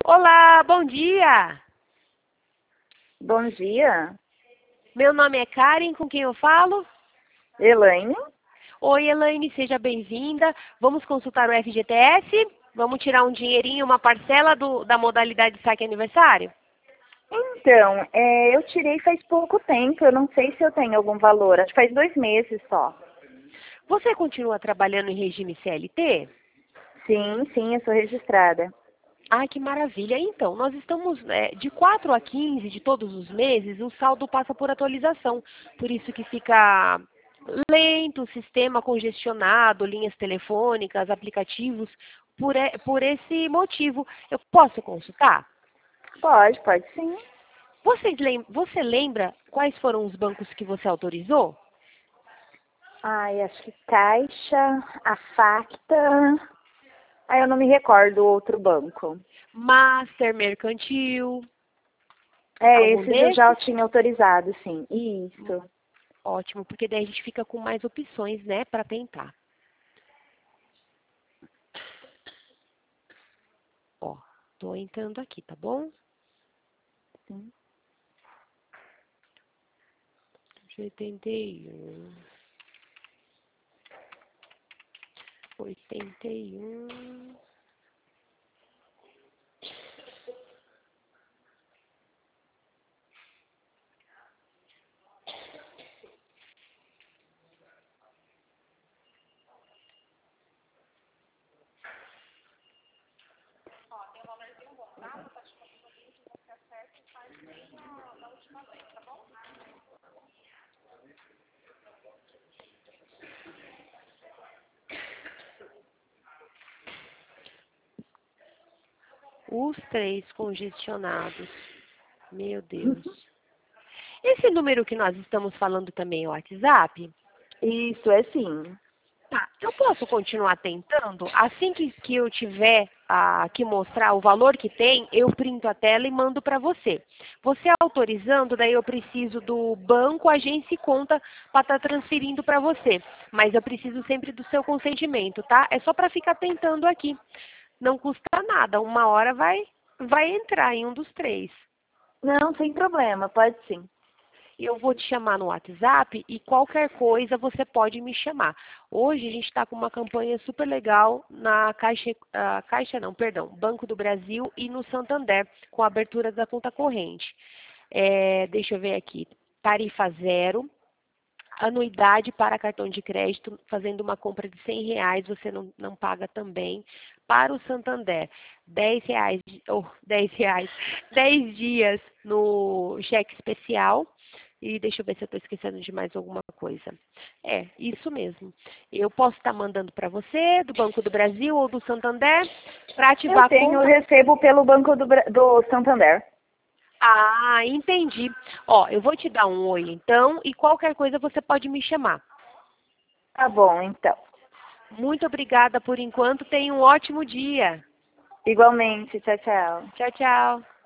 Olá, bom dia. Bom dia, Meu nome é Karen, com quem eu falo? Elaine. Oi, Elaine, seja bem-vinda. Vamos consultar o FGTS? Vamos tirar um dinheirinho, uma parcela da modalidade saque aniversário? Então, eu tirei faz pouco tempo, eu não sei se eu tenho algum valor, acho que faz 2 meses só. Você continua trabalhando em regime CLT? Sim, eu sou registrada. Ai, que maravilha. Então, nós estamos de 4 a 15 de todos os meses, o saldo passa por atualização. Por isso que fica lento, o sistema congestionado, linhas telefônicas, aplicativos, por esse motivo. Eu posso consultar? Pode sim. Você lembra quais foram os bancos que você autorizou? Ai, acho que Caixa, a Facta. Eu não me recordo o outro banco. Master, Mercantil, algum Esses eu desses? já tinha autorizado, sim. Isso. Ótimo, porque daí a gente fica com mais opções, né, para tentar. Ó, tô entrando aqui, tá bom? Sim. 81, 81. Os três congestionados. Meu Deus. Esse número que nós estamos falando também é o WhatsApp? Isso, é sim. Tá, eu posso continuar tentando? Assim que eu tiver que mostrar o valor que tem, eu printo a tela e mando para você. Você autorizando, daí eu preciso do banco, agência e conta para estar transferindo para você. Mas eu preciso sempre do seu consentimento, tá? É só para ficar tentando aqui. Não custa nada, uma hora vai entrar em um dos três. Não, sem problema, pode sim. Eu vou te chamar no WhatsApp e qualquer coisa você pode me chamar. Hoje a gente está com uma campanha super legal na Caixa não, perdão, Banco do Brasil e no Santander, com a abertura da conta corrente. Deixa eu ver aqui, tarifa zero, anuidade para cartão de crédito, fazendo uma compra de R$ 100, você não paga também. Para o Santander, R$ 10, 10 dias no cheque especial. E deixa eu ver se eu estou esquecendo de mais alguma coisa. Isso mesmo. Eu posso estar mandando para você, do Banco do Brasil ou do Santander, para ativar a Eu conta. recebo pelo Banco do Santander. Ah, entendi. Ó, eu vou te dar um oi então e qualquer coisa você pode me chamar. Tá bom, então. Muito obrigada por enquanto. Tenha um ótimo dia. Igualmente, tchau, tchau. Tchau, tchau.